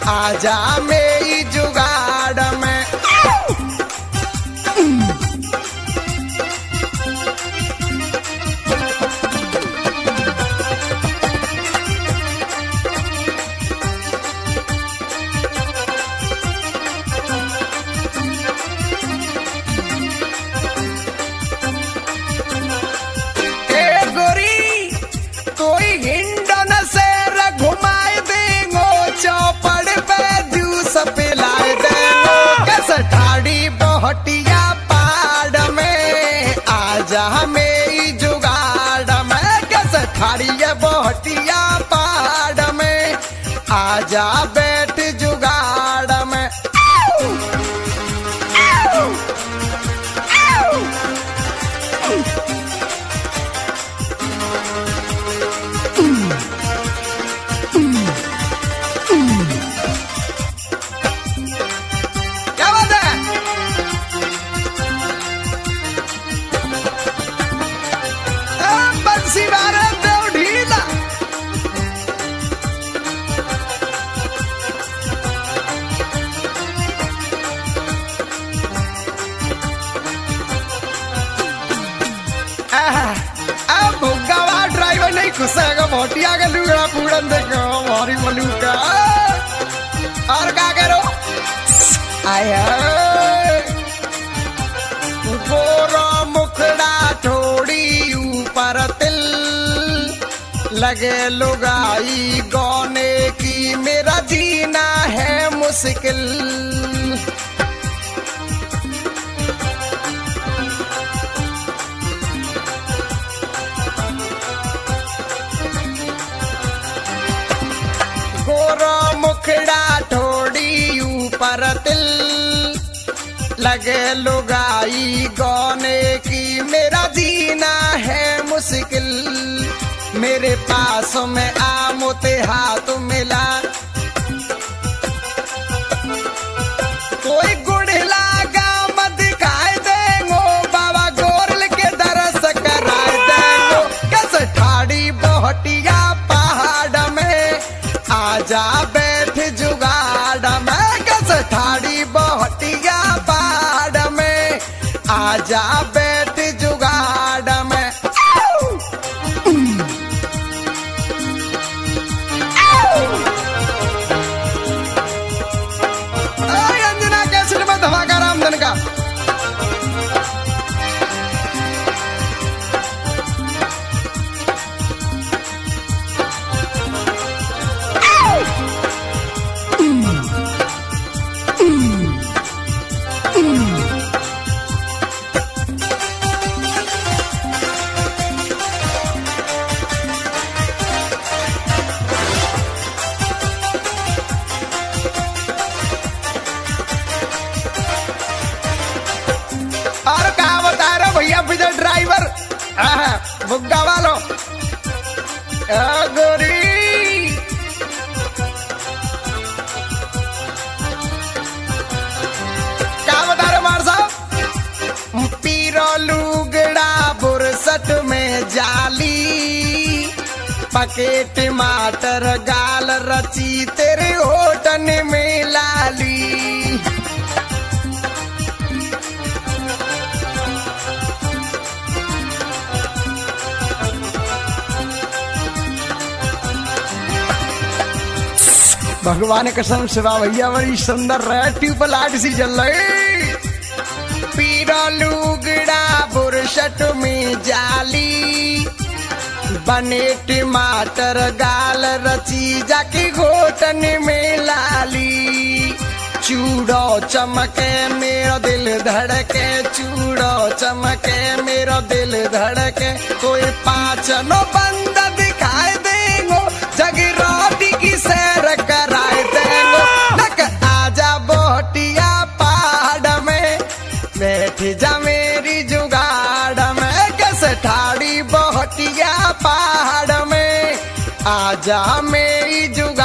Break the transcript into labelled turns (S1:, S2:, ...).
S1: आजा मेरी जुगाड़ में। हटिया पाड़ में आजा मेरी जुगाड़ में। कैसे ठाड़ी है बोहटिया पाड़ में आजा बैठ जुगाड़ में। ड्राइवर नहीं खुशेगा मोटिया के लुगड़ा पूरन देखो मारी मलू का। और क्या करो आया गोरा मुखड़ा थोड़ी ऊपर तिल लगे लुगाई गौने की मेरा जीना है मुश्किल। गोरा मुखड़ा थोड़ी ऊपर तिल लगे लुगाई गौने की मेरा जीना है मुश्किल। मेरे पास में आमोते हाथ मिला कोई गुड़ला गाम दिखाए देंगो बाबा गोरल के दरस कराए देंगो। कैसे ठाड़ी बोहटिया पहाड़ में आजा बैठ जुगाड़ में। कैसे ठाड़ी बोहटिया पहाड़ में आजा बैठ जुगाड़ में। अंजना कैसे में धमाका रामधन का। और क्या बता रहे भैया विजय ड्राइवर बुग्गा वालों गोरी क्या बता रहे मार साहब। पीरो लुगड़ा बुरसट में जाली पके टमाटर गाल रची तेरे होटन में लाली। भगवान कसम शिवा भैया बड़ी सुंदर है ट्यूबल लाइट सी जल रही। पीरा लुगड़ा बुरशट में जाली बने टमाटर गाल रची जाके घोटन में लाली। चूड़ो चमके मेरा दिल धड़के चूड़ो चमके मेरा दिल धड़के। कोई पाचनो बंद दिखाई देंगो जगराती की सैर कराए देंगो। लक आजा बोहटिया पहाड़ में बैठ जा मेरी जुगाड़ में। कैसे ठाड़ी बोहटिया पहाड़ में आजा मेरी जुगाड़